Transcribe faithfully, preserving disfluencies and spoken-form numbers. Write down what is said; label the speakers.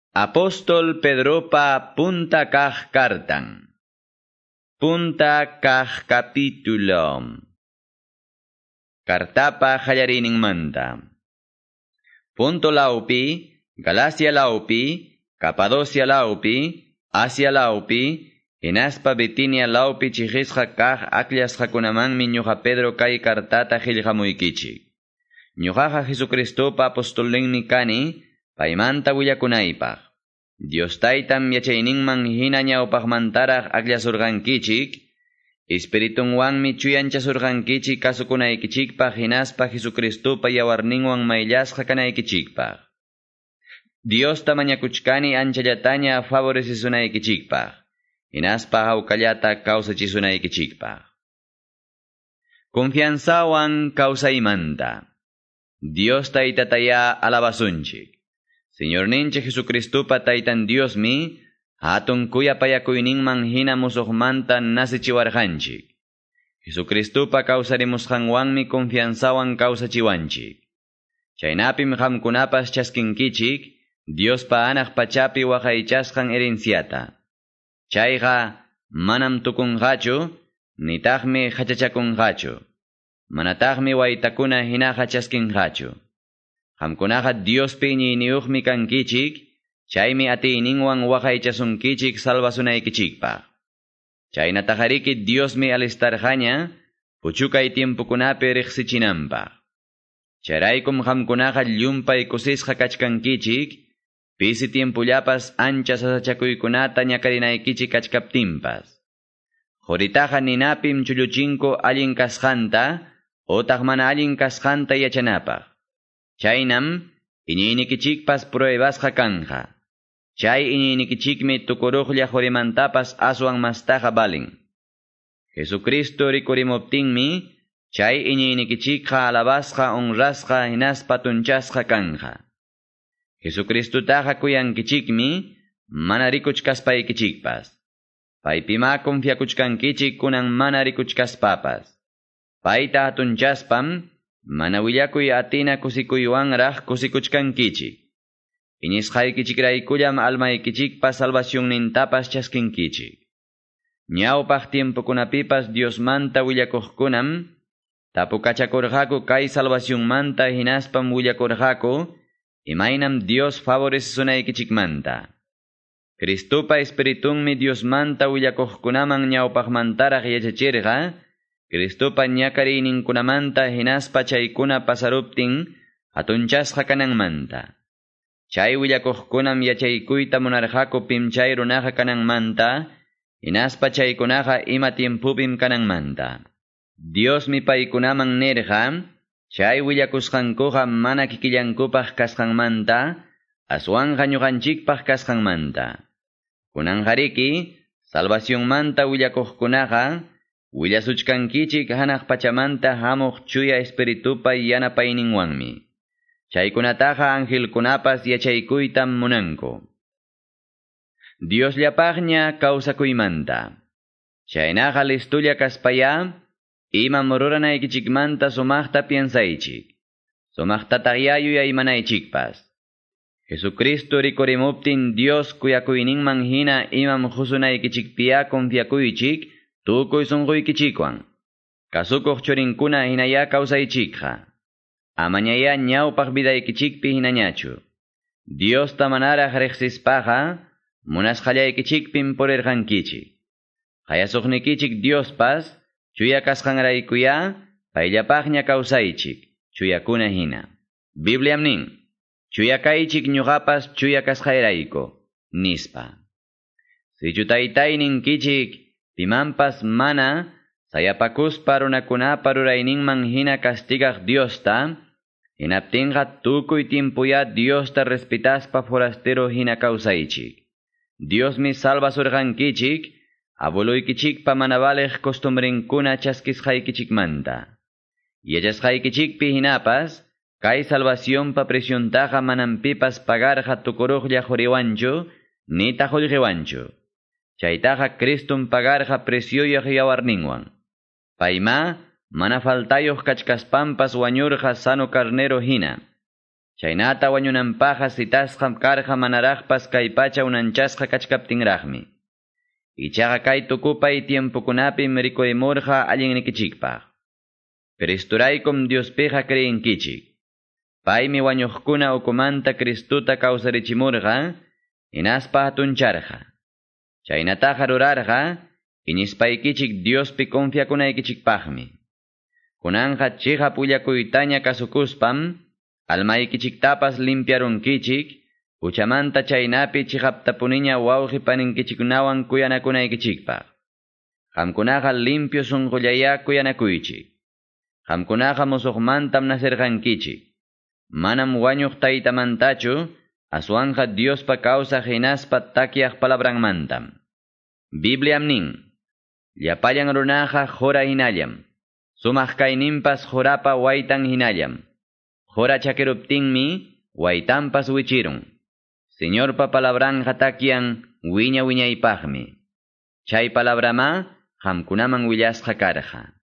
Speaker 1: Apóstol Pedropa punta kah kartan. Punta kah capítulo. Kartapa hallarining manta. Punto laupi, Galacia laupi, Capadocia laupi, Asia laupi, Inaspa Bitinia laupi chihisja kah aklias jakunaman mi ñuja Pedro kai kartata jiljamuikichi. Ñujaja Jesucristopa apostolengmi kani, paimanta willakunaypaq. Dios taytam yachayninman hina ñawpaqmantaraq aklasurqankichik, Espiritunwanmi chuyanchasurqankichik kasukunaykichikpaq hinaspa Jesucristopa yawarninwan mayllasqa kanaykichikpaq. Diosta mañakuchkani anchallataña favorecisunaykichikpaq, hinaspa hawkallata kawsachisunaykichikpaq. Confianzawan kawsaymanta. Dios taytataya alabasunchik. Señor ninche Jesucristopa taytan Diosmi, hatun kuyapayakuyninman hina musuqmanta nasichiwarqanchik. Jesucristopa kawsarimusqanwanmi confianzawan kawsachiwanchik. Chaynapim qamkunapas chaskinkichik, Diospa anaq pachapi waqaychasqan herenciata. Chayqa manam tukunqachu, nitaqmi hachachakunqachu. Manataqmi waytakuna hinaqa chaskinqachu. Qamkunaqa Diospi ñiyniyuqmi kankichik, chaymi atiyninwan waqaychasunkichik salvasunaykichikpaq. Chaynatajariki Diosmi alistarqaña, puchukay tiempukunapi riqsichinanpaq. Chayraykum qamkunaqa llumpay kusisqa kachkankichik, pisi tiempullapas ancha sasachakuykunata ñakarinaykichik kachkaptinpas. Quritaqa ninapim chulluchinku allin kasqanta, otaq mana allin kasqanta yachanapaq. Chaynam, iñiynikichikpas pruebasqa kanja. Chay iñiynikichikmi tukuruqlla qurimantapas aswan mastaqa balin. Jesucristo rikurimuptinmi, chay iñiynikichikqa alabasqa honrasqa hinaspa tunchasqa kanja. Jesucristotaqa kuyankichikmi, mana rikuchkaspaykichikpas. Paypima confiakuchkankichik kunan mana rikuchkaspapas. Payta tunchaspam, mana willakuy atina kusikuywanraq kusikuchkankichik. Iñisqaykichikraykullam almaykichikpas salvacionnintapas chaskinkichik. Ñawpaq tiempukunapipas Diosmanta willakuqkunam, tapukachakurqaku kay salvacionmanta hinaspam willakurqaku, imaynam Dios favorecisunaykichikmanta. Cristopa espiritunmi Diosmanta willakuqkunaman ñawpaqmantaraq yachachirqa, Cristopa ñakariyninkunamanta hinaspa chaykuna pasaruptin hatunchasqa kananmanta. Chay willakuqkunam yachaykuyta munarqaku pimchay runaqa kananmanta, hinaspa chaykunaqa ima tiempupim kananmanta. Diosmi paykunaman nirqa, chay willakusqankuqa mana kikillankupaq kasqanmanta, aswanqa ñuqanchikpaq kasqanmanta. Kunanqariki, salvacionmanta willakuqkunaqa, willasuchkankichik hanaq pachamanta hamuq chuya espiritupa yanapayninwanmi. Chaykunataqa angelkunapas yachaykuytam munanku. Diosllapaqña kawsakuymanta. Chaynaqa listulla kaspaya, ima mururanaykichikmanta sumaqta piensaychik. Sumaqtataq yayuyaymanaychikpas. Jesucristo rikurimuptin Dios kuyakuyninman hina imam husunaykichikpiya confiakuychik, tukuy sunquykichikwan. Kasukuq churinkuna hinaya kawsaychikqa. Amañaya ñawpaq vidaykichikpi hinañachu. Dios tamanaraq riqsispaqa, munasqallaykichikpim purirqankichik. Qayasuqnikichik Diospas, chuya kasqanraykuya, payllapaqña kawsaychik, chuyakuna hina. Bibliam nin, chuyakaychik ñuqapas chuya kasqayrayku, nispa. Sichutaytayninkichik, pimanpas mana, sayapakuspa runakunapa rurayninman hina castigaq Diosta, hinaptinqa tukuy timpuya Diosta respetaspa forastero hina kawsaychik. Diosmi salvasurqankichik, abuloykichikpa mana baleq costumbrenkuna chaskisqaykichikmanta. Yachasqaykichikpi hinapas, kay salvacionpa presiontaqa manampipas pagarqa tukuruqlla quriwanchu, nita qullqiwanchu. Chaytaqa Cristum pagarqa presioyaq yawarninwan. Payma, mana faltayuq kachkaspampas wañurqa sano carnero hina. Chaynata wañunanpaqa sitasqa karqa manaraqpas kay pacha unanchasqa kachkaptinraqmi. Ichaqa kay tukupay tiempukunapim rikurimurqa allinnikichikpaq. Cristuraykum Diospiqa creyinkichik. Paymi wañuqkuna ukumanta Cristuta kawsarichimurqa, hinaspa hatuncharqa. Chaynataqa rurarqa, iñispaykichik Diospi confiakunaykichikpaqmi. Kunanqa chiqa puyakuytaña kasukuspam, almaykichiktapas limpiarunkichik, uchamanta chaynapi chiqaptapuniña wawqi paninkichikunawan kuyanakunaykichikpaq. Qamkunaqa limpio sunqullaya kuyanakuychik. Qamkunaqa musuqmantam nasirqankichik. Manam wañuq taytamantachu, aswanqa Diospa kawsaq hinaspa takyaq palabranmantam. Bibliam nin, llapallan runaqa jura hinallam, sumaq kayninpas jurapa waytan hinallam. Jura chakiruptinmi, waytanpas wichirun. Señorpa palabranqa takyan wiña wiñaypaqmi. Chay palabrama, qamkunaman willasqa karqa.